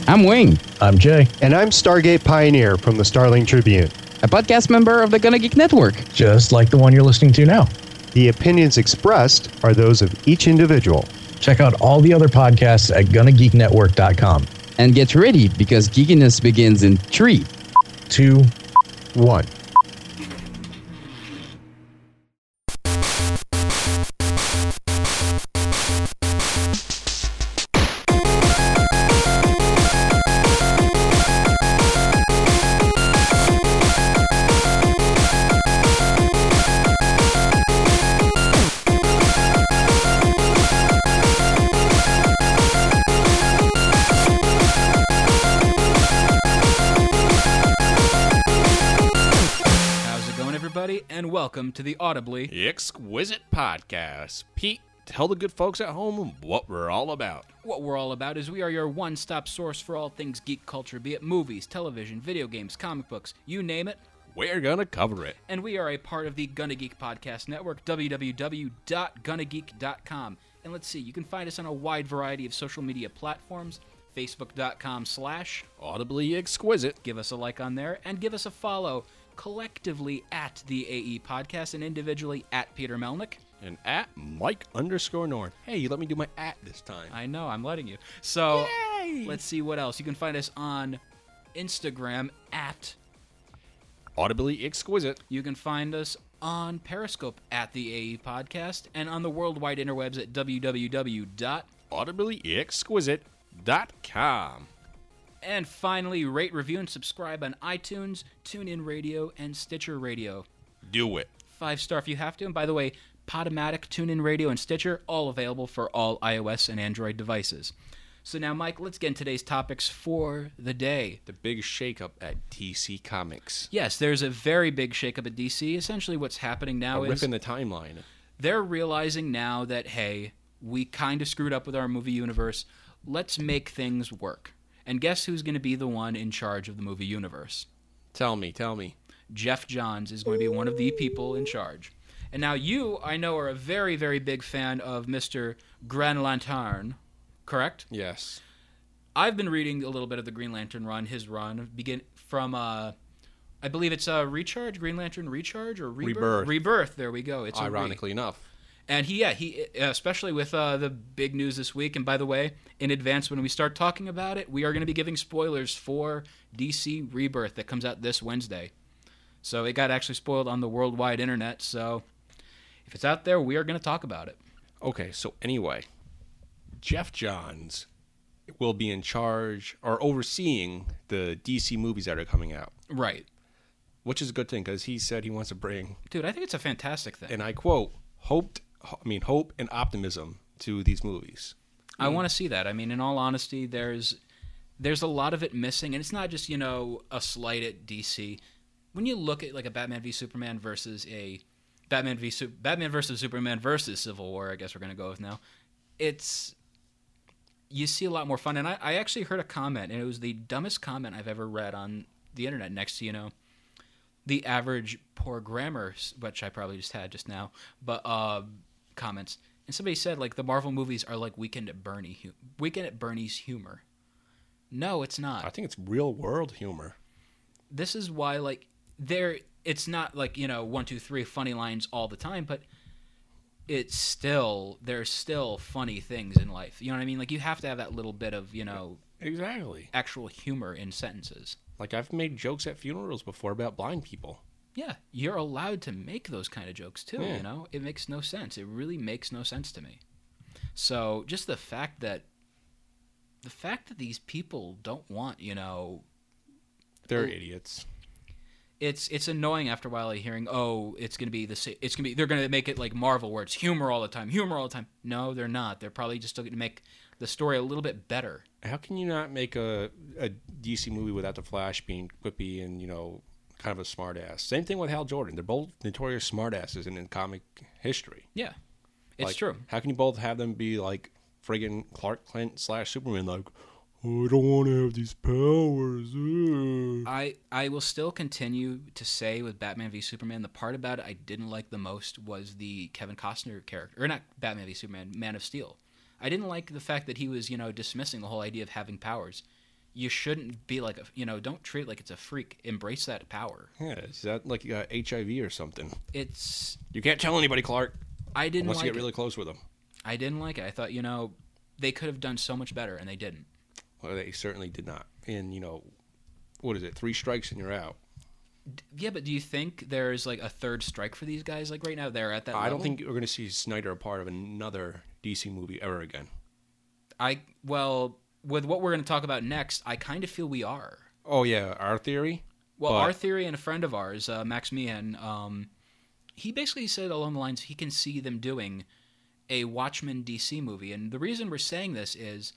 I'm Wing, I'm Jay. And I'm Stargate Pioneer from the Starling Tribune. a podcast member of the Gonna Geek Network. Just like the one you're listening to now. The opinions expressed are those of each individual. Check out all the other podcasts at GonnaGeekNetwork.com. And get ready, because geekiness begins in 3, 2, 1. And welcome to the Audibly Exquisite Podcast. Pete, tell the good folks at home what we're all about. What we're all about is we are your one-stop source for all things geek culture, be it movies, television, video games, comic books, you name it. We're gonna cover it. And we are a part of the Gonna Geek Podcast Network, www.gonnageek.com. And let's see, you can find us on a wide variety of social media platforms, facebook.com/ Audibly Exquisite. Give us a like on there, and give us a follow. Collectively at the AE Podcast and individually at Peter Melnick. And at Mike_Norn. Hey, you let me do my at this time. I know, I'm letting you. So, Yay! Let's see what else. You can find us on Instagram at Audibly Exquisite. You can find us on Periscope at the AE Podcast and on the worldwide interwebs at www.audiblyexquisite.com. And finally, rate, review, and subscribe on iTunes, TuneIn Radio, and Stitcher Radio. Do it. 5-star if you have to. And by the way, Podomatic, TuneIn Radio, and Stitcher, all available for all iOS and Android devices. So now, Mike, let's get into today's topics for the day. The big shakeup at DC Comics. Yes, there's a very big shakeup at DC. Essentially what's happening now is ripping the timeline. They're realizing now that, hey, we kind of screwed up with our movie universe. Let's make things work. And guess who's going to be the one in charge of the movie universe? Tell me. Geoff Johns is going to be one of the people in charge. And now you, I know, are a very, very big fan of Mr. Green Lantern, correct? Yes. I've been reading a little bit of the Green Lantern run, his run, begin from, I believe it's Recharge, Green Lantern Recharge, or Rebirth? Rebirth, there we go. It's ironically enough. And he, especially with the big news this week, and by the way, in advance when we start talking about it, we are going to be giving spoilers for DC Rebirth that comes out this Wednesday. So it got actually spoiled on the worldwide internet, so if it's out there, we are going to talk about it. Okay, so anyway, Geoff Johns will be in charge or overseeing the DC movies that are coming out. Right. Which is a good thing, because he said he wants to bring... Dude, I think it's a fantastic thing. And I quote, hope and optimism to these movies. I want to see that. I mean, in all honesty, there's a lot of it missing, and it's not just, a slight at DC. When you look at like a Batman v Superman versus a Batman versus Superman versus Civil War, I guess we're going to go with now, you see a lot more fun. And I actually heard a comment, and it was the dumbest comment I've ever read on the internet next to, the average poor grammar, which I probably just had just now, but comments. And somebody said, like, the Marvel movies are like Weekend at Bernie's humor. No, it's not. I think it's real world humor. This is why, like, it's not like, 1, 2, 3 funny lines all the time, but there's still funny things in life. You know what I mean? Like, you have to have that little bit of, exactly, actual humor in sentences. Like, I've made jokes at funerals before about blind people. Yeah, you're allowed to make those kind of jokes too, It makes no sense. It really makes no sense to me. So, just the fact that these people don't want, they're idiots. It's annoying after a while, like hearing, they're going to make it like Marvel where it's humor all the time. No, they're not. They're probably just going to make the story a little bit better. How can you not make a DC movie without the Flash being quippy and, kind of a smartass? Same thing with Hal Jordan. They're both notorious smartasses in comic history. Yeah, it's true. How can you both have them be like friggin' Clark Kent / Superman, like, oh, I don't want to have these powers. I will still continue to say with Batman v Superman, the part about it I didn't like the most was the Kevin Costner character. Or not Batman v Superman, Man of Steel. I didn't like the fact that he was, dismissing the whole idea of having powers. you shouldn't be like don't treat it like it's a freak. Embrace that power. Yeah, is that like you got HIV or something? It's You can't tell anybody, Clark. I didn't Unless like you get it. really close with them. I didn't like it. I thought they could have done so much better, and they didn't. Well, they certainly did not. And what is it? 3 strikes and you're out. Yeah, but do you think there's like a third strike for these guys? Like right now, they're at that. I level? don't think we're going to see Snyder a part of another DC movie ever again. Well, with what we're going to talk about next, I kind of feel we are. Oh yeah, our theory. Well, But- our theory and a friend of ours, Max Meehan, he basically said along the lines he can see them doing a Watchmen DC movie, and the reason we're saying this is,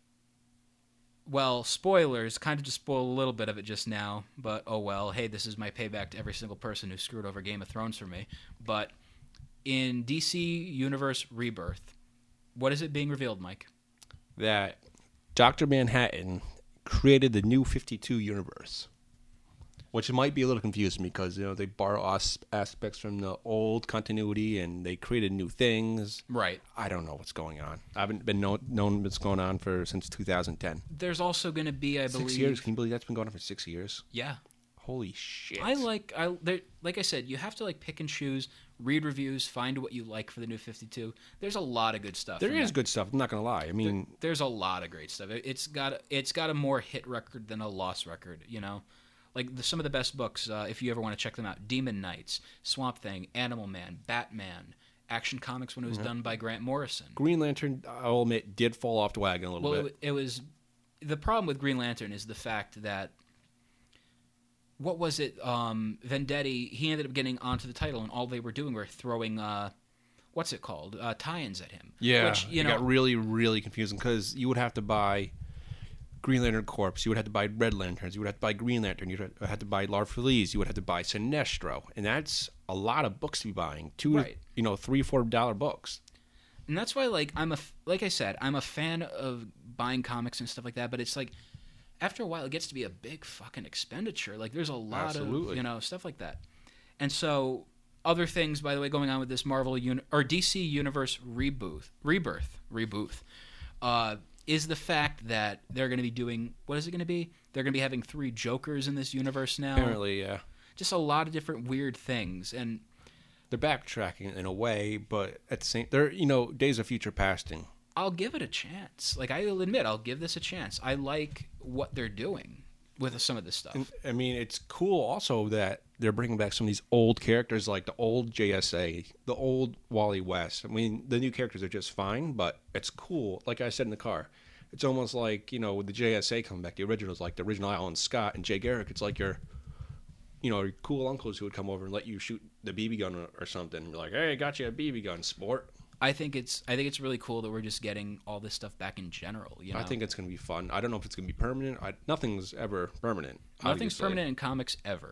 well, spoilers, kind of just spoil a little bit of it just now, but oh well, hey, this is my payback to every single person who screwed over Game of Thrones for me. But in DC Universe Rebirth, what is it being revealed, Mike? That Dr. Manhattan created the new 52 universe. Which might be a little confusing because, they borrow aspects from the old continuity and they created new things. Right. I don't know what's going on. I haven't been known what's going on since 2010. There's also going to be, I believe... 6 years? Can you believe that's been going on for 6 years? Yeah. Holy shit. like I said, you have to pick and choose, read reviews, find what you like for the new 52. There's a lot of good stuff. There from is that. good stuff. I'm not going to lie. I mean, There's a lot of great stuff. It's got a more hit record than a loss record, Like some of the best books, if you ever want to check them out: Demon Knights, Swamp Thing, Animal Man, Batman, Action Comics when it was done by Grant Morrison. Green Lantern, I'll admit, did fall off the wagon a little Well, bit. it was the problem with Green Lantern is the fact that what was it? Vendetti. He ended up getting onto the title, and all they were doing were throwing what's it called? Tie-ins at him. Yeah, which, it got really, really confusing because you would have to buy Green Lantern Corps, you would have to buy Red Lanterns, you would have to buy Green Lantern, you would have to buy Larfleeze, you would have to buy Sinestro, and that's a lot of books to be buying. Right. $3-4 books. And that's why, like I said, I'm a fan of buying comics and stuff like that. But it's like, after a while, it gets to be a big fucking expenditure. Like, there's a lot Absolutely. of stuff like that. And so, other things, by the way, going on with this or DC Universe rebirth, is the fact that they're going to be doing, what is it going to be? They're going to be having 3 Jokers in this universe now. Apparently, yeah. Just a lot of different weird things, and They're backtracking in a way, but at the same, Days of Future Pasting. I'll give it a chance. Like, I'll admit, I'll give this a chance. I like what they're doing with some of this stuff. And, I mean, it's cool also that they're bringing back some of these old characters, like the old JSA, the old Wally West. I mean, the new characters are just fine, but it's cool. Like I said in the car, it's almost like, with the JSA coming back, the originals, like the original Alan Scott and Jay Garrick, it's like your cool uncles who would come over and let you shoot the BB gun or something. You're like, hey, I got you a BB gun, sport. I think it's really cool that we're just getting all this stuff back in general. I think it's going to be fun. I don't know if it's going to be permanent. Nothing's ever permanent. Nothing's obviously. permanent in comics ever.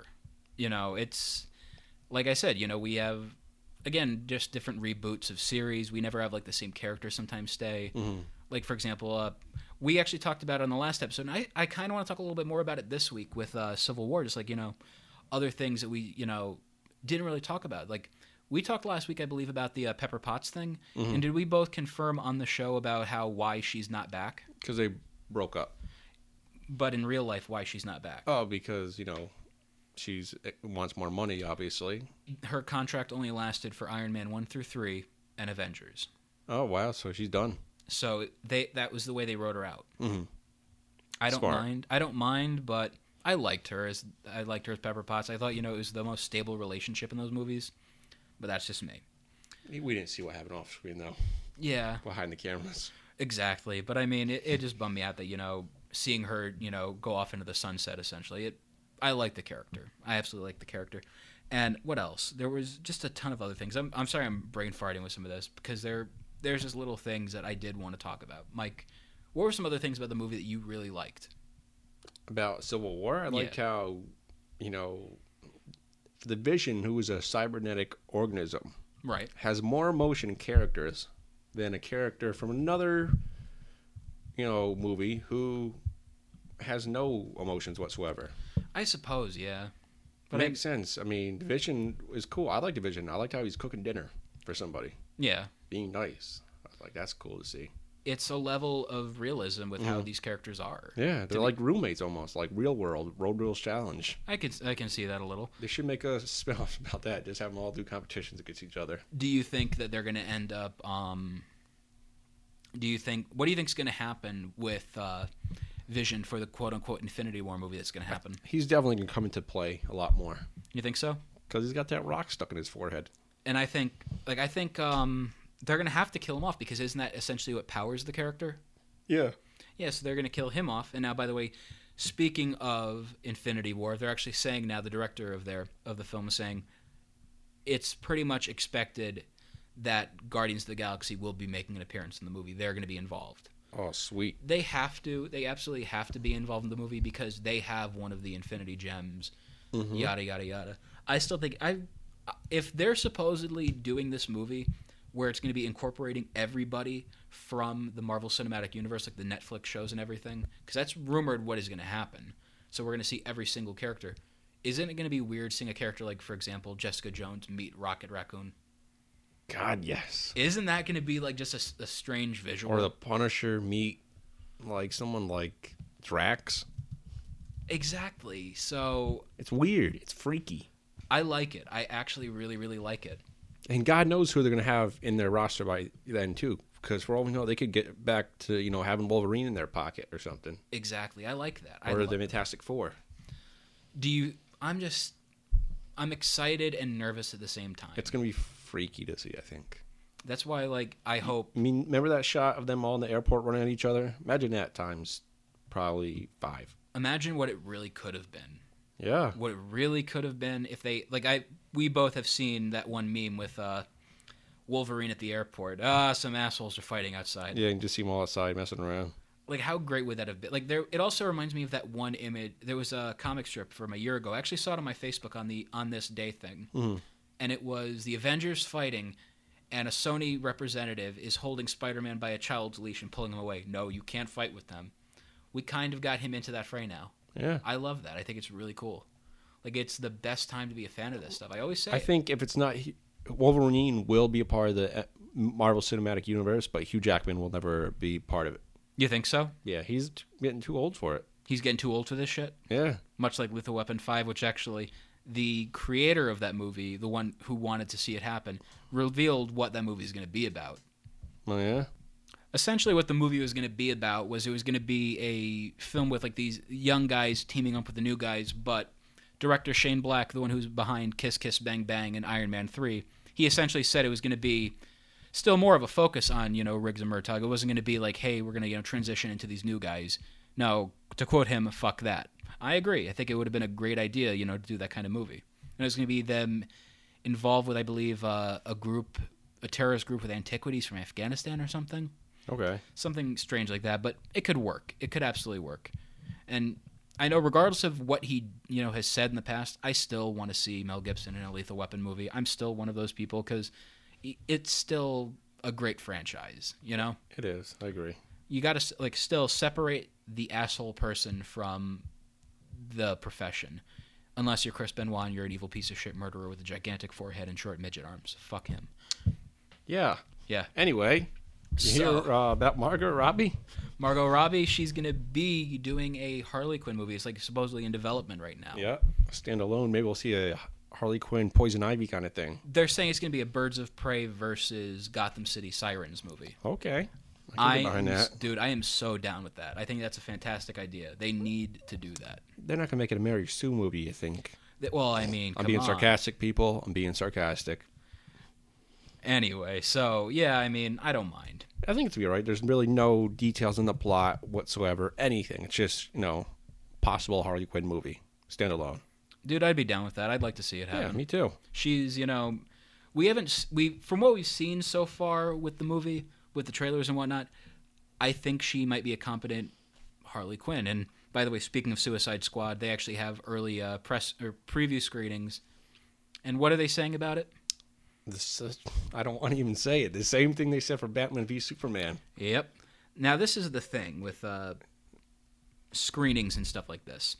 It's like I said. We have, again, just different reboots of series. We never have like the same characters sometimes stay. Mm-hmm. Like, for example, we actually talked about it on the last episode, and I kind of want to talk a little bit more about it this week with Civil War. Just like other things that we didn't really talk about. Like, we talked last week, I believe, about the Pepper Potts thing. Mm-hmm. And did we both confirm on the show about why she's not back? Because they broke up. But in real life, why she's not back? Oh, because, she wants more money, obviously. Her contract only lasted for Iron Man 1 through 3 and Avengers. Oh, wow. So she's done. So that was the way they wrote her out. Mm-hmm. I don't Smart. mind. I don't mind, but I liked her as Pepper Potts. I thought, it was the most stable relationship in those movies. But that's just me. We didn't see what happened off screen, though. Yeah. Behind the cameras. Exactly. But I mean, it just bummed me out that, seeing her, go off into the sunset, essentially. I like the character. I absolutely like the character. And what else? There was just a ton of other things. I'm sorry I'm brain farting with some of this because there's just little things that I did want to talk about. Mike, what were some other things about the movie that you really liked? About Civil War? I liked how, the Vision, who is a cybernetic organism, Right. has more emotion and characters than a character from another, movie who has no emotions whatsoever. I suppose, yeah. But it makes sense. I mean, Vision is cool. I like the Vision. I liked how he's cooking dinner for somebody. Yeah. Being nice. I was like, that's cool to see. it's a level of realism with how these characters are. Yeah, they're like roommates almost, like Real World, Road Rules Challenge. I can see that a little. They should make a spin-off about that. Just have them all do competitions against each other. Do you think that they're going to end up? What do you think is going to happen with Vision for the quote-unquote Infinity War movie that's going to happen? He's definitely going to come into play a lot more. You think so? Because he's got that rock stuck in his forehead. And I think they're going to have to kill him off, because isn't that essentially what powers the character? Yeah. Yeah, so they're going to kill him off. And now, by the way, speaking of Infinity War, they're actually saying now, the director of the film is saying it's pretty much expected that Guardians of the Galaxy will be making an appearance in the movie. They're going to be involved. Oh, sweet. They have to. They absolutely have to be involved in the movie because they have one of the Infinity Gems. Yada yada yada. I still think if they're supposedly doing this movie where it's going to be incorporating everybody from the Marvel Cinematic Universe, like the Netflix shows and everything, because that's rumored what is going to happen. So we're going to see every single character. Isn't it going to be weird seeing a character like, for example, Jessica Jones meet Rocket Raccoon? God, yes. Isn't that going to be like just a strange visual? Or the Punisher meet like someone like Drax. Exactly. So it's weird. It's freaky. I like it. I actually really, really like it. And God knows who they're going to have in their roster by then too. Because for all we know, they could get back to having Wolverine in their pocket or something. Exactly. I like that. Or the Fantastic Four. I'm excited and nervous at the same time. It's going to be freaky to see, I think. That's why, I hope... I mean, remember that shot of them all in the airport running at each other? Imagine that times probably 5. Imagine what it really could have been. Yeah. What it really could have been if they... we both have seen that one meme with Wolverine at the airport. Some assholes are fighting outside. Yeah, you can just see them all outside messing around. How great would that have been? It also reminds me of that one image. There was a comic strip from a year ago. I actually saw it on my Facebook on the On This Day thing. Mm-hmm. And it was the Avengers fighting, and a Sony representative is holding Spider-Man by a child's leash and pulling him away. No, you can't fight with them. We kind of got him into that fray now. Yeah. I love that. I think it's really cool. It's the best time to be a fan of this stuff. I always say I think if it's not... Wolverine will be a part of the Marvel Cinematic Universe, but Hugh Jackman will never be part of it. You think so? Yeah, he's getting too old for it. He's getting too old for this shit? Yeah. Much like Lethal Weapon 5, which actually, the creator of that movie, the one who wanted to see it happen, revealed what that movie is going to be about. Oh, yeah? Essentially what the movie was going to be about was it was going to be a film with these young guys teaming up with the new guys, but director Shane Black, the one who's behind Kiss Kiss Bang Bang and Iron Man 3, he essentially said it was going to be still more of a focus on, Riggs and Murtaugh. It wasn't going to be like, hey, we're going to transition into these new guys. No, to quote him, fuck that. I agree. I think it would have been a great idea, to do that kind of movie. And it was going to be them involved with, I believe, a terrorist group with antiquities from Afghanistan or something. Okay. Something strange like that, but it could work. It could absolutely work. And I know regardless of what he, has said in the past, I still want to see Mel Gibson in a Lethal Weapon movie. I'm still one of those people because it's still a great franchise, It is. I agree. You got to still separate the asshole person from the profession. Unless you're Chris Benoit and you're an evil piece of shit murderer with a gigantic forehead and short midget arms. Fuck him. Yeah. Yeah. Anyway, you hear about Margot Robbie? Margot Robbie, she's going to be doing a Harley Quinn movie. It's supposedly in development right now. Yeah. Standalone. Maybe we'll see a Harley Quinn, Poison Ivy kind of thing. They're saying it's going to be a Birds of Prey versus Gotham City Sirens movie. Okay. I can get behind that. Dude, I am so down with that. I think that's a fantastic idea. They need to do that. They're not going to make it a Mary Sue movie, you think? Well, I mean, I'm being sarcastic, people. I'm being sarcastic. Anyway, so, yeah, I mean, I don't mind. I think it's going to be all right. There's really no details in the plot whatsoever. Anything. It's just, possible Harley Quinn movie. Standalone. Dude, I'd be down with that. I'd like to see it happen. Yeah, me too. She's, from what we've seen so far with the movie, with the trailers and whatnot, I think she might be a competent Harley Quinn. And by the way, speaking of Suicide Squad, they actually have early press or preview screenings. And what are they saying about it? I don't want to even say it. The same thing they said for Batman v Superman. Yep. Now, this is the thing with screenings and stuff like this.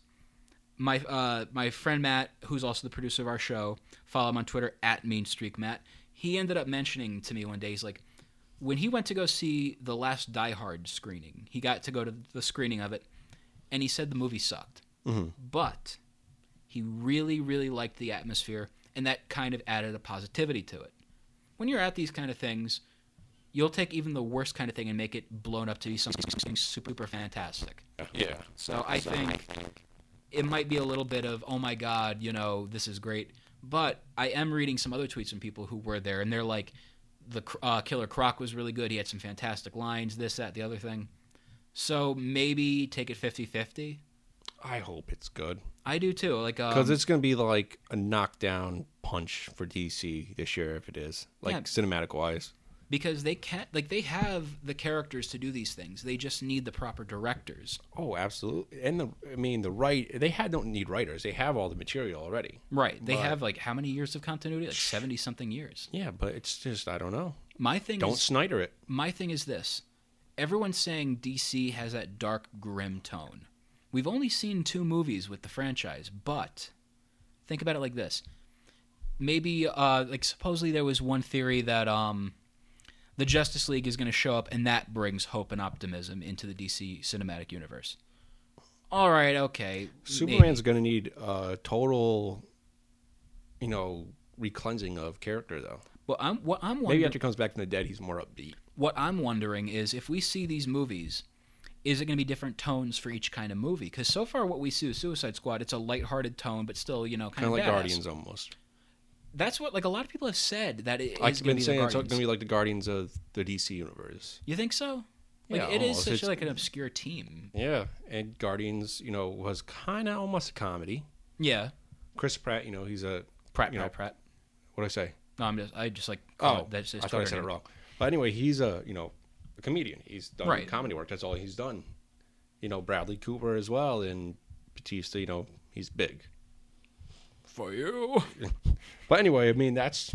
My friend Matt, who's also the producer of our show, follow him on Twitter @MeanStreakMatt. He ended up mentioning to me one day, he's like, when he went to go see the last Die Hard screening, he got to go to the screening of it, and he said the movie sucked. Mm-hmm. But he really, really liked the atmosphere, and that kind of added a positivity to it. When you're at these kind of things, you'll take even the worst kind of thing and make it blown up to be something super fantastic. Yeah. So I think it might be a little bit of, oh my God, this is great. But I am reading some other tweets from people who were there, and they're like, the Killer Croc was really good. He had some fantastic lines, this, that, the other thing. So maybe take it 50-50. I hope it's good. I do too. Because it's going to be like a knockdown punch for DC this year if it is. Cinematic-wise. Because they can't, they have the characters to do these things. They just need the proper directors. Oh, absolutely. And they don't need writers. They have all the material already. Right. They have how many years of continuity? 70 something years. Yeah, but it's just, I don't know. Don't Snyder it. My thing is this. Everyone's saying DC has that dark, grim tone. We've only seen 2 movies with the franchise, but think about it like this. Maybe, supposedly there was one theory that, the Justice League is going to show up, and that brings hope and optimism into the DC cinematic universe. All right, okay. Superman's going to need a total, recleansing of character, though. Well, I'm wondering, maybe after he comes back from the dead, he's more upbeat. What I'm wondering is, if we see these movies, is it going to be different tones for each kind of movie? Because so far what we see with Suicide Squad, it's a lighthearted tone, but still, kind of like badass. Guardians almost. That's what a lot of people have said, that it is I've going been to be saying the it's going Guardians. to be like the Guardians of the DC universe. You think so? Yeah, it is almost. such an obscure team. Yeah, and Guardians, was kind of almost a comedy. Yeah. Chris Pratt, he's a Pratt. What did I say? No, I just I thought I said it wrong. But anyway, he's a comedian. He's done comedy work. That's all he's done. Bradley Cooper as well, and Batista. He's big. For you. But anyway, I mean, that's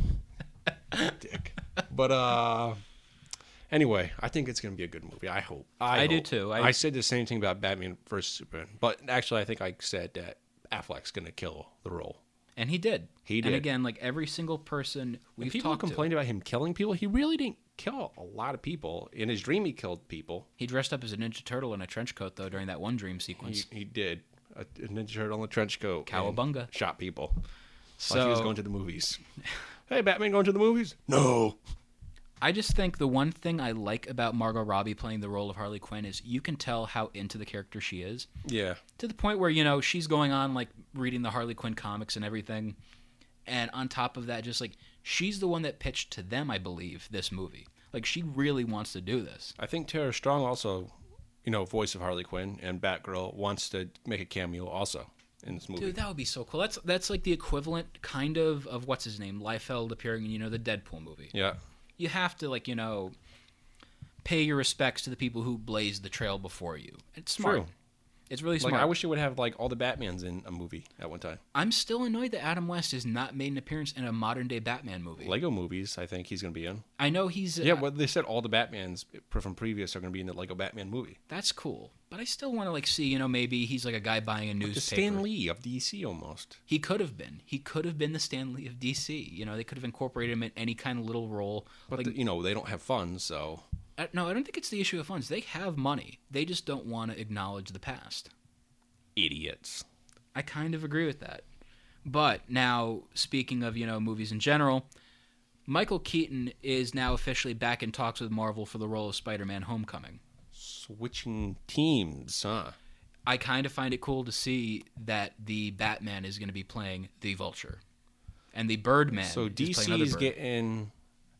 dick. But anyway, I think it's going to be a good movie. I hope. I do too. I said the same thing about Batman vs Superman, but actually, I think I said that Affleck's going to kill the role. And he did. He did. And again, every single person we've people talked to. complained about him killing people. He really didn't kill a lot of people. In his dream, he killed people. He dressed up as a Ninja Turtle in a trench coat, though, during that one dream sequence. He did. A Ninja Turtle in a trench coat. Cowabunga. Shot people. So like he was going to the movies. Hey, Batman going to the movies? No. I just think the one thing I like about Margot Robbie playing the role of Harley Quinn is you can tell how into the character she is. Yeah. To the point where, she's going on, reading the Harley Quinn comics and everything. And on top of that, just, she's the one that pitched to them, I believe, this movie. She really wants to do this. I think Tara Strong also, voice of Harley Quinn and Batgirl, wants to make a cameo also in this movie. Dude, that would be so cool. That's the equivalent, kind of what's his name? Liefeld appearing in, the Deadpool movie. Yeah. You have to, pay your respects to the people who blazed the trail before you. It's smart. True. It's really smart. I wish it would have, all the Batmans in a movie at one time. I'm still annoyed that Adam West has not made an appearance in a modern-day Batman movie. Lego movies, I think he's going to be in. I know he's... Yeah, well, they said all the Batmans from previous are going to be in the Lego Batman movie. That's cool. But I still want to, see, maybe he's a guy buying a newspaper. The Stan Lee of DC, almost. He could have been. He could have been the Stan Lee of DC. They could have incorporated him in any kind of little role. But, they don't have funds, so... No, I don't think it's the issue of funds. They have money. They just don't want to acknowledge the past. Idiots. I kind of agree with that. But now, speaking of, movies in general, Michael Keaton is now officially back in talks with Marvel for the role of Spider-Man Homecoming. Switching teams, huh? I kind of find it cool to see that the Batman is going to be playing the Vulture. And the Birdman so is DC playing another is bird. getting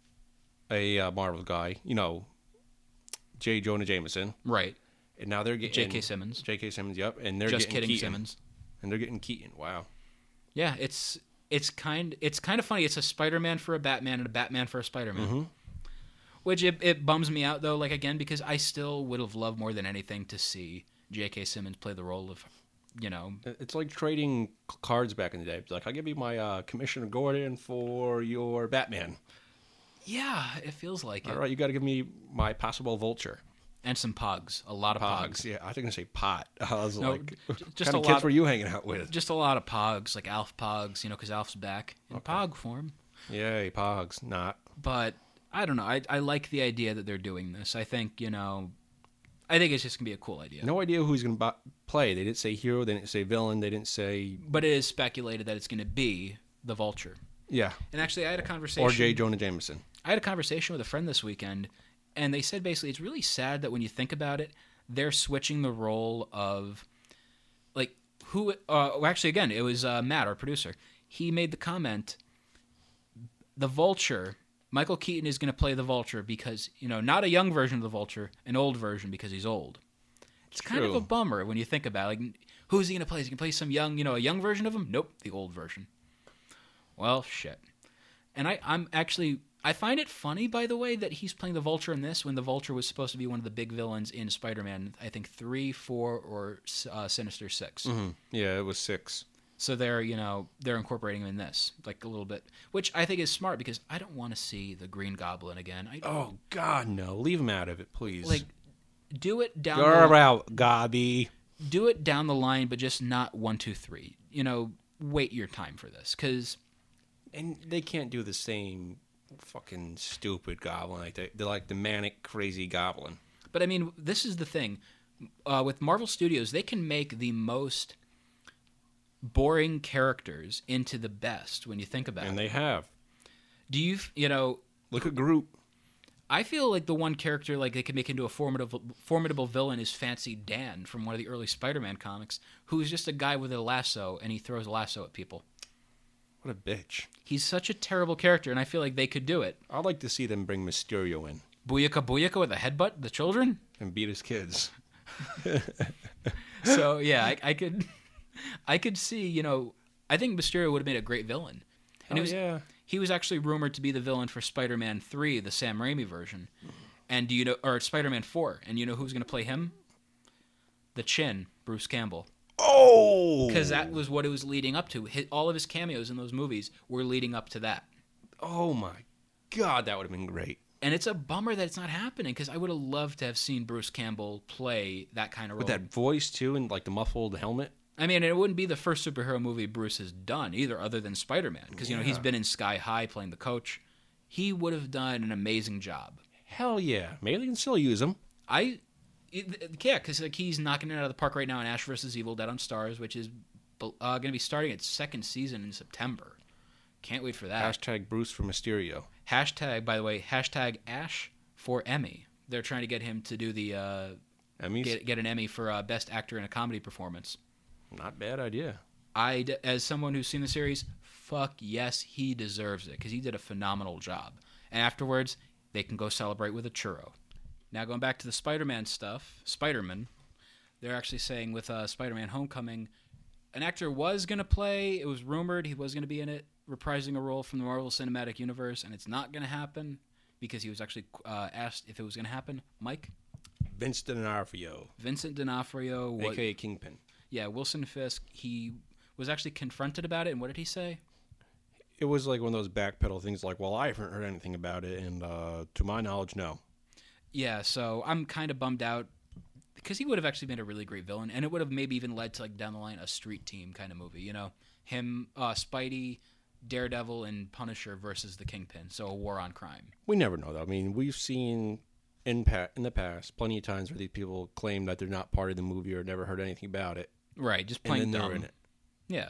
a Marvel guy, J. Jonah Jameson. Right. And now they're getting... J.K. Simmons. J.K. Simmons, yep. And they're Just getting kidding, Keaton. Simmons. And they're getting Keaton. Wow. Yeah, it's kind of funny. It's a Spider-Man for a Batman and a Batman for a Spider-Man. Mm-hmm. Which it bums me out, though, again, because I still would have loved more than anything to see J.K. Simmons play the role of, It's like trading cards back in the day. It's like, I'll give you my Commissioner Gordon for your Batman. Yeah, it feels like it. All right, you got to give me my possible Vulture. And some Pogs. A lot of Pogs. Yeah, I think I say pot. I was No, like, just what kind a of lot kids were you hanging out with? Just a lot of Pogs, like Alf Pogs, because Alf's back in Pog form. Yay, Pogs. Not. But I don't know. I like the idea that they're doing this. I think, I think it's just going to be a cool idea. No idea who he's going to play. They didn't say hero. They didn't say villain. They didn't say... But it is speculated that it's going to be the Vulture. Yeah. And actually, I had a conversation... Or J. Jonah Jameson. I had a conversation with a friend this weekend, and they said basically it's really sad that when you think about it, they're switching the role of, like, who... actually, again, it was Matt, our producer. He made the comment, the Vulture... Michael Keaton is going to play the Vulture because, not a young version of the Vulture, an old version because he's old. It's kind of a bummer when you think about it. Like, who's he going to play? Is he going to play some young, a young version of him? Nope, the old version. Well, shit. And I find it funny, by the way, that he's playing the Vulture in this when the Vulture was supposed to be one of the big villains in Spider-Man, I think 3, 4, or Sinister 6. Mm-hmm. Yeah, it was 6. So they're incorporating him in this, like a little bit, which I think is smart because I don't want to see the Green Goblin again. Oh God, no! Leave him out of it, please. Like, do it down. You're out, Gobby. Do it down the line, but just not 1, 2, 3. Wait your time for this, and they can't do the same fucking stupid Goblin like they're like the manic, crazy Goblin. But I mean, this is the thing with Marvel Studios; they can make the most boring characters into the best when you think about it. And they have. Do you look at Groot. I feel like the one character like they could make into a formidable villain is Fancy Dan from one of the early Spider-Man comics, who's just a guy with a lasso and he throws a lasso at people. What a bitch. He's such a terrible character, and I feel like they could do it. I'd like to see them bring Mysterio in. Booyaka Booyaka with a headbutt the children? And beat his kids. So, yeah, I could see, I think Mysterio would have made a great villain. And he was actually rumored to be the villain for Spider-Man 3, the Sam Raimi version. And or Spider-Man 4. And you know who's going to play him? The Chin, Bruce Campbell. Oh! Because that was what it was leading up to. All of his cameos in those movies were leading up to that. Oh my God, that would have been great. And it's a bummer that it's not happening because I would have loved to have seen Bruce Campbell play that kind of role. With that voice, too, and like the muffled helmet. I mean, it wouldn't be the first superhero movie Bruce has done either, other than Spider-Man. Because, he's been in Sky High playing the coach. He would have done an amazing job. Hell yeah. Maybe they can still use him. Because he's knocking it out of the park right now in Ash vs. Evil Dead on Stars, which is going to be starting its second season in September. Can't wait for that. Hashtag Bruce for Mysterio. Hashtag Ash for Emmy. They're trying to get him to do the Emmys? Get an Emmy for Best Actor in a Comedy Performance. Not bad idea. As someone who's seen the series, fuck yes, he deserves it because he did a phenomenal job. And afterwards, they can go celebrate with a churro. Now going back to the Spider-Man stuff, Spider-Man, they're actually saying with Spider-Man Homecoming, an actor was going to play, it was rumored he was going to be in it, reprising a role from the Marvel Cinematic Universe, and it's not going to happen because he was actually asked if it was going to happen. Mike? Vincent D'Onofrio. A.K.A. Kingpin. Yeah, Wilson Fisk, he was actually confronted about it, and what did he say? It was like one of those backpedal things like, well, I haven't heard anything about it, and to my knowledge, no. Yeah, so I'm kind of bummed out because he would have actually been a really great villain, and it would have maybe even led to, like, down the line, a street team kind of movie, Him, Spidey, Daredevil, and Punisher versus the Kingpin, so a war on crime. We never know, though. I mean, we've seen in the past plenty of times where these people claim that they're not part of the movie or never heard anything about it. Right, just plain dumb. They're in it. Yeah.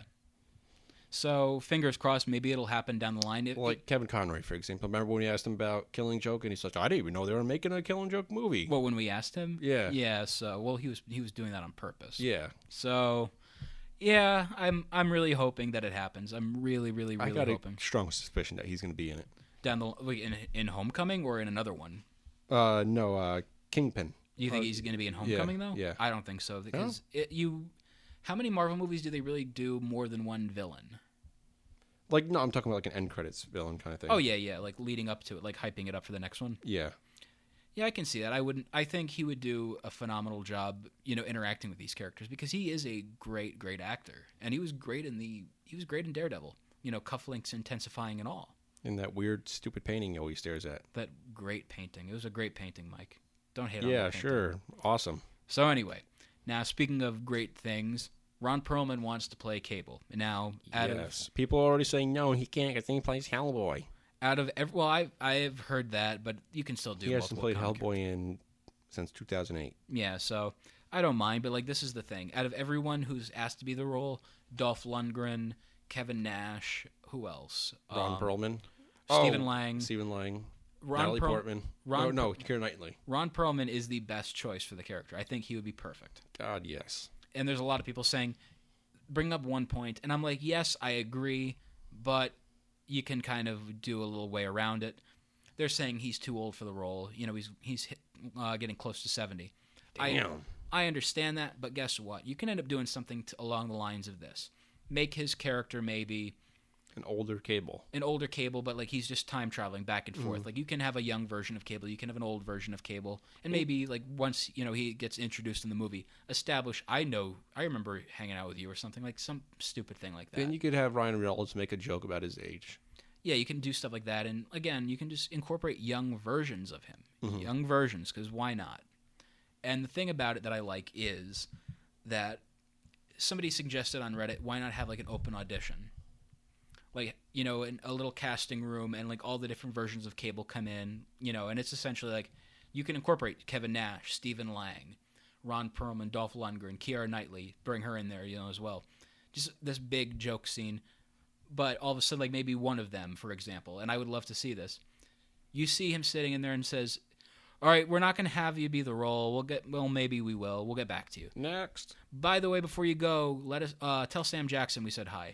So, fingers crossed, maybe it'll happen down the line. Like Kevin Conroy, for example. Remember when we asked him about Killing Joke, and he's like, I didn't even know they were making a Killing Joke movie. Well, when we asked him? Yeah. Yeah, so, he was doing that on purpose. Yeah. So, yeah, I'm really hoping that it happens. I'm really, really, really hoping. I got a strong suspicion that he's going to be in it. In Homecoming or in another one? No, Kingpin. You think he's going to be in Homecoming, though? Yeah. I don't think so, because how many Marvel movies do they really do more than one villain? Like, no, I'm talking about like an end credits villain kind of thing. Oh, yeah, like leading up to it, like hyping it up for the next one. Yeah. Yeah, I can see that. I think he would do a phenomenal job, interacting with these characters because he is a great, great actor. And he was great in Daredevil, cufflinks intensifying and all. And that weird, stupid painting he always stares at. That great painting. It was a great painting, Mike. Don't hate on that Yeah, painting. sure. Awesome. So anyway, now speaking of great things, Ron Perlman wants to play Cable. Now, Yes. People are already saying, no, he can't because he plays Hellboy. Out of well, I've heard that, but you can still do. He hasn't played multiple Hellboy since 2008. Yeah, so I don't mind, but like this is the thing. Out of everyone who's asked to be the role, Dolph Lundgren, Kevin Nash, who else? Ron Perlman, Stephen Lang, Natalie Portman. No, Keira Knightley. Ron Perlman is the best choice for the character. I think he would be perfect. God, yes. And there's a lot of people saying, bring up one point, and I'm like, yes, I agree, but you can kind of do a little way around it. They're saying he's too old for the role. You know, he's getting close to 70. Damn. I understand that, but guess what? You can end up doing something along the lines of this. Make his character maybe an older Cable, but like he's just time traveling back and forth. Like you can have a young version of Cable, you can have an old version of Cable, and maybe like once he gets introduced in the movie, establish. I remember hanging out with you or something, like some stupid thing like that. Then you could have Ryan Reynolds make a joke about his age. Yeah, you can do stuff like that, and again, you can just incorporate young versions of him, young versions, because why not? And the thing about it that I like is that somebody suggested on Reddit, why not have like an open audition? Like, in a little casting room and like all the different versions of Cable come in, and it's essentially like you can incorporate Kevin Nash, Stephen Lang, Ron Perlman, Dolph Lundgren, Keira Knightley, bring her in there, as well. Just this big joke scene, but all of a sudden like maybe one of them, for example, and I would love to see this. You see him sitting in there and says, all right, we're not going to have you be the role. Maybe we will. We'll get back to you. Next. By the way, before you go, let us tell Sam Jackson we said hi.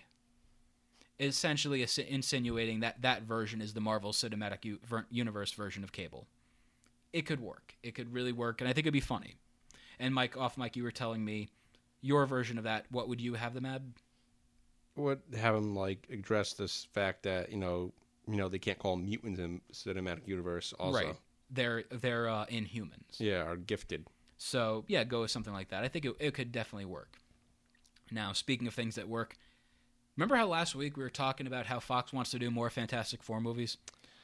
Essentially insinuating that version is the Marvel Cinematic Universe version of Cable. It could work. It could really work, and I think it'd be funny. And Mike, off mic, you were telling me your version of that. What would you have them add? Would have them like address this fact that they can't call them mutants in Cinematic Universe. Also, right? They're Inhumans. Yeah, are gifted. So yeah, go with something like that. I think it could definitely work. Now, speaking of things that work. Remember how last week we were talking about how Fox wants to do more Fantastic Four movies?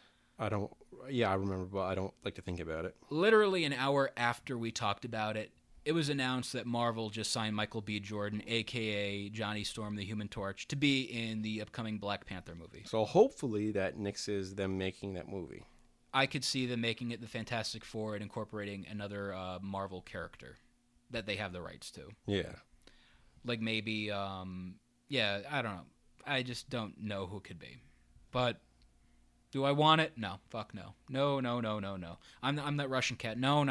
I remember, but I don't like to think about it. Literally an hour after we talked about it, it was announced that Marvel just signed Michael B. Jordan, a.k.a. Johnny Storm, the Human Torch, to be in the upcoming Black Panther movie. So hopefully that nixes them making that movie. I could see them making it the Fantastic Four and incorporating another Marvel character that they have the rights to. Yeah. Like maybe... yeah, I don't know. I just don't know who it could be. But do I want it? No. Fuck no. No. I'm that Russian cat. No.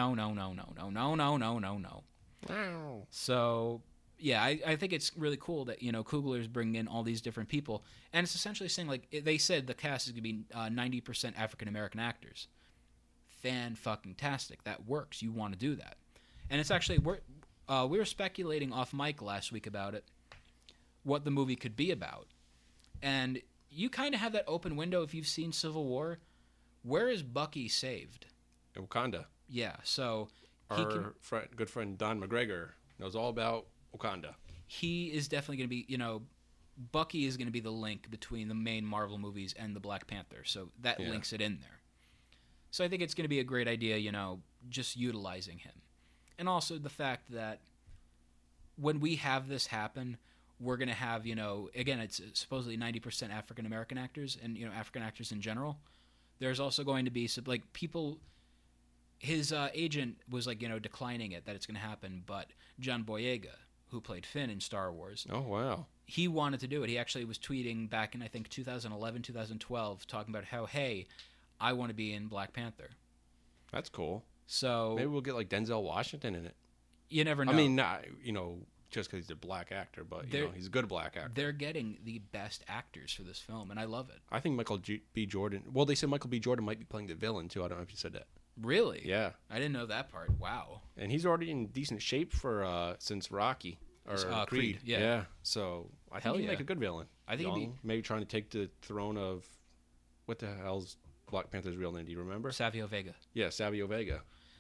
Wow. So, yeah, I think it's really cool that, Coogler's bringing in all these different people. And it's essentially saying, like, they said the cast is going to be 90% African-American actors. Fan-fucking-tastic. That works. You want to do that. And it's actually, we were speculating off mic last week about it. What the movie could be about. And you kind of have that open window if you've seen Civil War. Where is Bucky saved? Wakanda. Yeah, so... Our good friend Don McGregor knows all about Wakanda. He is definitely going to be, Bucky is going to be the link between the main Marvel movies and the Black Panther. So that links it in there. So I think it's going to be a great idea, just utilizing him. And also the fact that when we have this happen... We're going to have, again, it's supposedly 90% African-American actors and, African actors in general. There's also going to be some, like, people, his agent was, like, declining it, that it's going to happen. But John Boyega, who played Finn in Star Wars. Oh, wow. He wanted to do it. He actually was tweeting back in, I think, 2011, 2012, talking about how, hey, I want to be in Black Panther. That's cool. So maybe we'll get, like, Denzel Washington in it. You never know. I mean, not, just because he's a black actor, but he's a good black actor. They're getting the best actors for this film, and I love it. I think Michael B. Jordan... Well, they said Michael B. Jordan might be playing the villain, too. I don't know if you said that. Really? Yeah. I didn't know that part. Wow. And he's already in decent shape for since Rocky. Or Creed. Yeah. So I think he'd make a good villain. I think he'd be... Maybe trying to take the throne of... What the hell's Black Panther's real name? Do you remember? Savio Vega. Yeah, Savio Vega.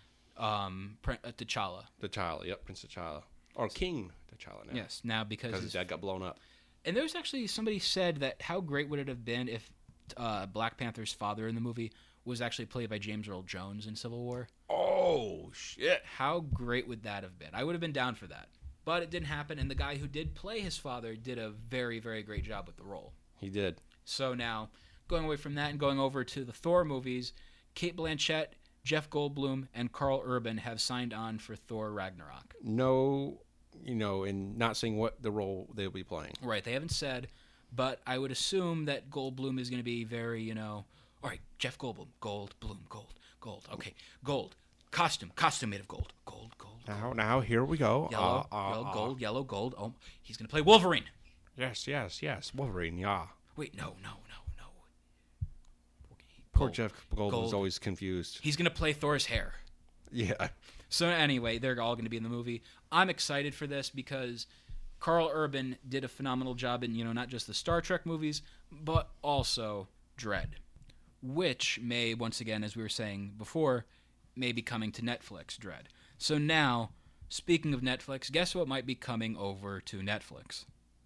T'Challa. T'Challa, yep, Prince T'Challa. Or King T'Challa now. Yes, now because his dad got blown up. And there was actually somebody said that how great would it have been if Black Panther's father in the movie was actually played by James Earl Jones in Civil War. Oh, shit. How great would that have been? I would have been down for that. But it didn't happen, and the guy who did play his father did a very, very great job with the role. He did. So now, going away from that and going over to the Thor movies, Kate Blanchett, Jeff Goldblum, and Carl Urban have signed on for Thor Ragnarok. No, and not saying what the role they'll be playing. Right, they haven't said, but I would assume that Goldblum is going to be very, all right, Jeff Goldblum, gold. Okay, gold. Costume made of gold. Gold. Now here we go. Yellow, gold. Oh, he's going to play Wolverine. Yes. Wolverine, yeah. Wait, no. Poor Jeff Goldblum's always confused. He's going to play Thor's hair. Yeah. So anyway, they're all going to be in the movie. I'm excited for this because Carl Urban did a phenomenal job in, not just the Star Trek movies, but also Dredd, which may, once again, as we were saying before, may be coming to Netflix, Dredd. So now, speaking of Netflix, guess what might be coming over to Netflix?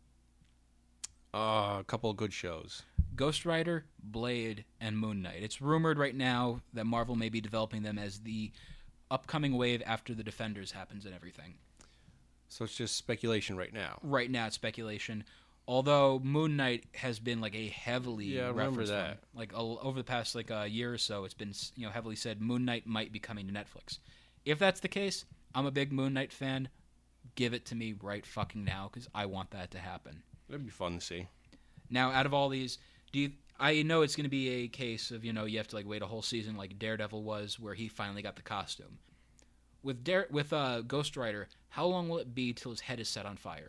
A couple of good shows. Ghost Rider, Blade, and Moon Knight. It's rumored right now that Marvel may be developing them as the upcoming wave after the Defenders happens and everything. So it's just speculation right now. Right now it's speculation. Although Moon Knight has been like a heavily referenced that. Like over the past a year or so, it's been heavily said Moon Knight might be coming to Netflix. If that's the case, I'm a big Moon Knight fan. Give it to me right fucking now because I want that to happen. It'd be fun to see. Now, out of all these, I know it's going to be a case of, you have to wait a whole season like Daredevil was where he finally got the costume. With Ghost Rider, how long will it be till his head is set on fire?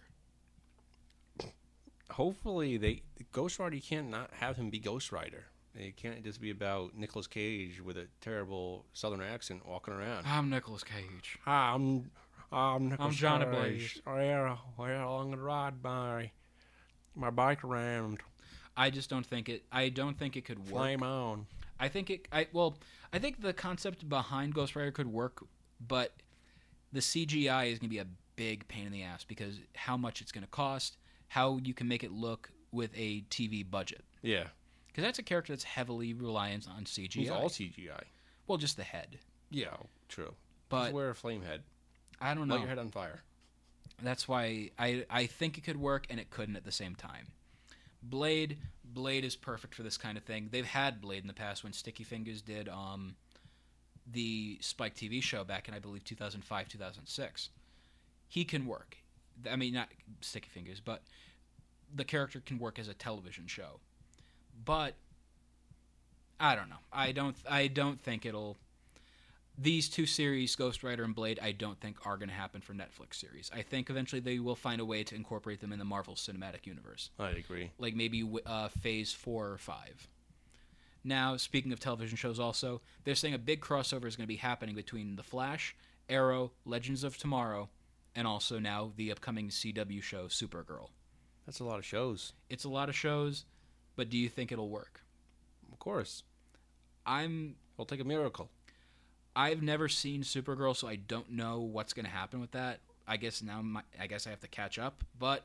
Hopefully, Ghost Rider, you can't not have him be Ghost Rider. It can't just be about Nicolas Cage with a terrible Southern accent walking around. I'm Nicolas Cage. Hi, I'm Johnny Blaze. Oh, yeah, well, I'm going to ride my bike around. I just don't think it. I don't think it could work. Flame on. I think the concept behind Ghost Rider could work, but the CGI is going to be a big pain in the ass because how much it's going to cost, how you can make it look with a TV budget. Yeah, because that's a character that's heavily reliant on CGI. He's all CGI. Well, just the head. Yeah, true. But just wear a flame head. I don't know. Light your head on fire. That's why I think it could work and it couldn't at the same time. Blade is perfect for this kind of thing. They've had Blade in the past when Sticky Fingers did the Spike TV show back in, I believe, 2005, 2006. He can work. I mean, not Sticky Fingers, but the character can work as a television show. But I don't know. I don't think it'll. These two series, Ghost Rider and Blade, I don't think are going to happen for Netflix series. I think eventually they will find a way to incorporate them in the Marvel Cinematic Universe. I agree. Like maybe Phase 4 or 5. Now, speaking of television shows also, they're saying a big crossover is going to be happening between The Flash, Arrow, Legends of Tomorrow, and also now the upcoming CW show, Supergirl. That's a lot of shows. It's a lot of shows, but do you think it'll work? Of course. It'll take a miracle. I've never seen Supergirl, so I don't know what's going to happen with that. I guess I have to catch up, but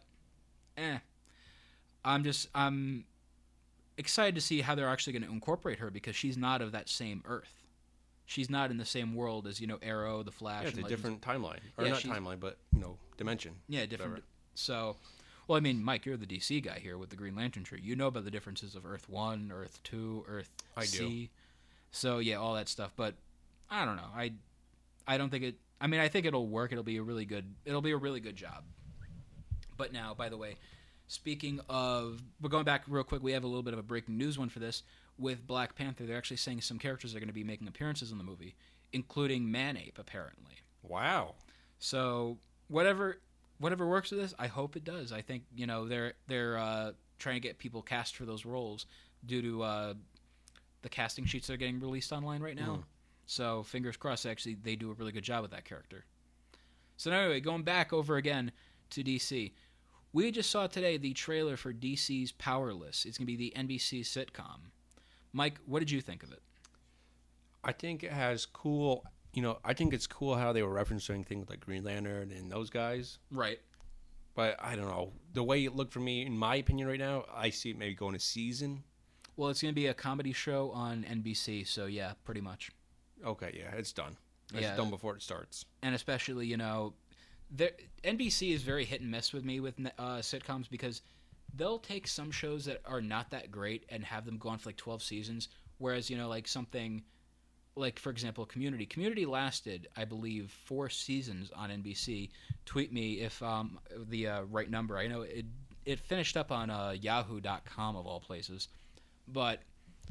I'm excited to see how they're actually going to incorporate her because she's not of that same Earth. She's not in the same world as, Arrow, The Flash. Yeah, it's and a Legends. different timeline. Or not timeline, but, dimension. Yeah, different. So, well, I mean, Mike, you're the DC guy here with the Green Lantern tree. You know about the differences of Earth 1, Earth 2, Earth C. Do. So, yeah, all that stuff. But I don't know. I don't think it. I mean, I think it'll work. It'll be a really good job. But now, by the way, speaking of, we're going back real quick. We have a little bit of a breaking news one for this with Black Panther. They're actually saying some characters are going to be making appearances in the movie, including Manape, apparently. Wow. So whatever works with this, I hope it does. I think they're trying to get people cast for those roles due to the casting sheets that are getting released online right now. So fingers crossed, actually, they do a really good job with that character. So anyway, going back over again to DC. We just saw today the trailer for DC's Powerless. It's going to be the NBC sitcom. Mike, what did you think of it? I think it has cool, I think it's cool how they were referencing things like Green Lantern and those guys. Right. But I don't know. The way it looked for me, in my opinion right now, I see it maybe going a season. Well, it's going to be a comedy show on NBC, so yeah, pretty much. Okay, yeah, it's done. It's done before it starts. And especially, NBC is very hit and miss with me with sitcoms because they'll take some shows that are not that great and have them go on for like 12 seasons, whereas, like something like, for example, Community. Community lasted, I believe, 4 seasons on NBC. Tweet me if the right number. I know it finished up on Yahoo.com of all places, but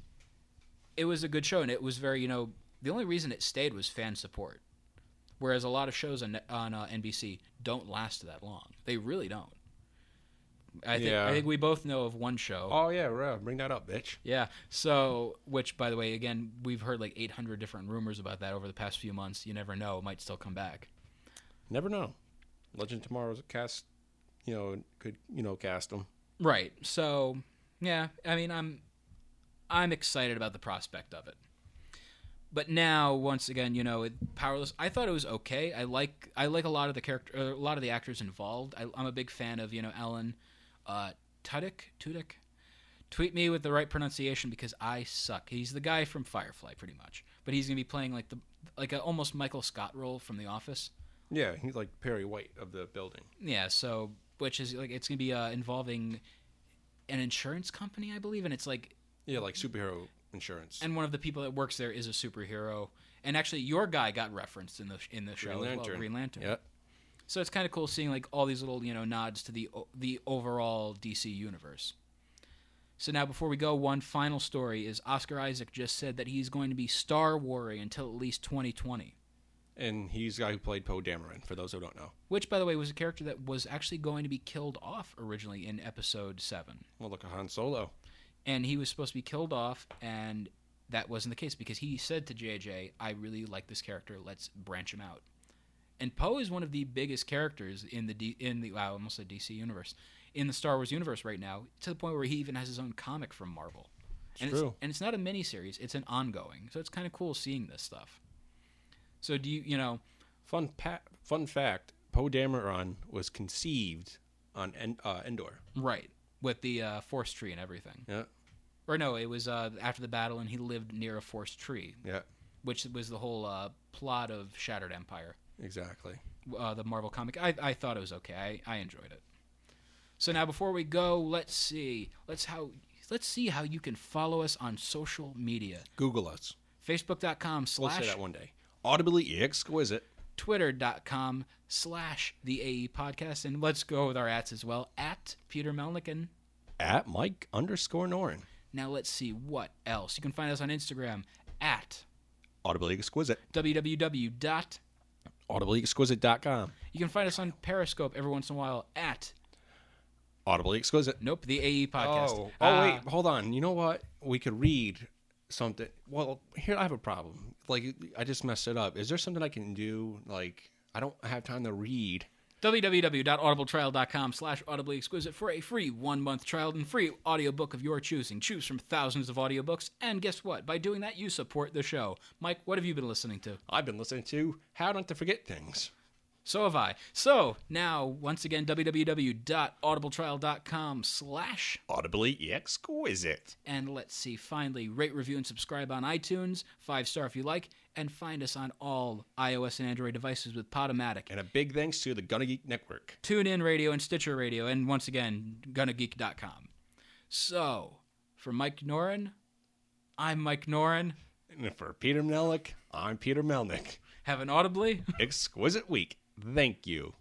it was a good show, and it was very, the only reason it stayed was fan support, whereas a lot of shows on NBC don't last that long. They really don't. I think we both know of one show. Oh yeah, right. Bring that up, bitch. Yeah. So, which, by the way, again, we've heard like 800 different rumors about that over the past few months. You never know; it might still come back. Never know. Legend Tomorrow's cast, could cast them. Right. So, yeah. I mean, I'm excited about the prospect of it. But now, once again, Powerless. I thought it was okay. I like a lot of a lot of the actors involved. I'm a big fan of Alan Tudyk. Tweet me with the right pronunciation because I suck. He's the guy from Firefly, pretty much. But he's gonna be playing like a almost Michael Scott role from The Office. Yeah, he's like Perry White of The Building. Yeah. So, which is like it's gonna be involving an insurance company, I believe, and it's like like superhero insurance. And one of the people that works there is a superhero. And actually, your guy got referenced in the show Green as Lantern. well, Green Lantern. Yep. So it's kind of cool seeing like all these little nods to the overall DC universe. So now, before we go, one final story is Oscar Isaac just said that he's going to be Star Waring until at least 2020. And he's the guy who played Poe Dameron, for those who don't know. Which, by the way, was a character that was actually going to be killed off originally in Episode 7. Well, look at Han Solo. And he was supposed to be killed off, and that wasn't the case because he said to JJ, I really like this character, let's branch him out. And Poe is one of the biggest characters in the I almost said DC universe, in the Star Wars universe right now, to the point where he even has his own comic from Marvel. It's true. And it's not a miniseries, it's an ongoing. So it's kind of cool seeing this stuff. So do you, Fun fact, Poe Dameron was conceived on Endor. Right, with the Force tree and everything. Yeah. Or no, it was after the battle and he lived near a Force tree. Yeah. Which was the whole plot of Shattered Empire. Exactly. The Marvel comic. I thought it was okay. I enjoyed it. So now before we go, let's see how you can follow us on social media. Google us. Facebook.com/ We'll say that one day. Audibly exquisite. Twitter.com/the AE podcast. And let's go with our ats as well. At Peter Melnick and at Mike_Noren. Now let's see what else. You can find us on Instagram at Audibly exquisite. www.audiblyexquisite.com. You can find us on Periscope every once in a while at Audibly exquisite. Nope, the AE podcast. Wait, hold on. You know what? We could read something. Well, here I have a problem. Like, I just messed it up. Is there something I can do? Like, I don't have time to read. www.audibletrial.com/audiblyexquisite for a free 1-month trial and free audiobook of your choosing. Choose from thousands of audiobooks, and guess what? By doing that, you support the show. Mike, what have you been listening to? I've been listening to How Not to Forget Things. So have I. So, now, once again, www.audibletrial.com/ Audibly exquisite. And let's see, finally, rate, review, and subscribe on iTunes, 5-star if you like, and find us on all iOS and Android devices with Podomatic. And a big thanks to the Gonna Geek Network. TuneIn Radio and Stitcher Radio, and once again, GonnaGeek.com. So, for Mike Noren, I'm Mike Noren. And for Peter Melnick, I'm Peter Melnick. Have an audibly exquisite week. Thank you.